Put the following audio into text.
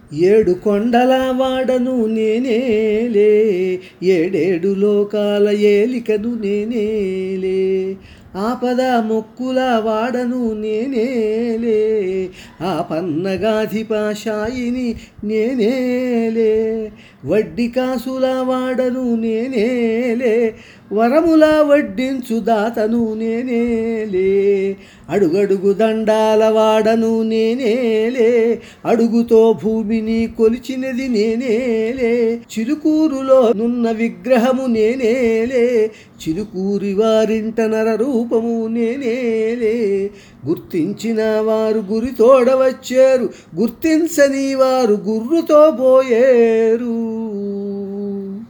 ఏడు కొండల వాడను నేనేలే, ఏడేడు లోకాల ఏలికను నేనేలే, ఆపద మొక్కుల వాడను నేనేలే, ఆ పన్నగాధిపాశాయిని నేనేలే, వడ్డీ కాసుల వాడను నేనేలే, వరముల వడ్డించు దాతను నేనేలే, అడుగడుగు దండాల వాడను నేనేలే, అడుగుతో భూమిని కొలిచినది నేనేలే, చిలుకూరులో నున్న విగ్రహము నేనేలే, చిలుకూరి వారింట నర రూపము నేనేలే, గుర్తించిన వారు గురితోడ వచ్చారు, గుర్తించని వారు గుర్రుతో పోయేరు.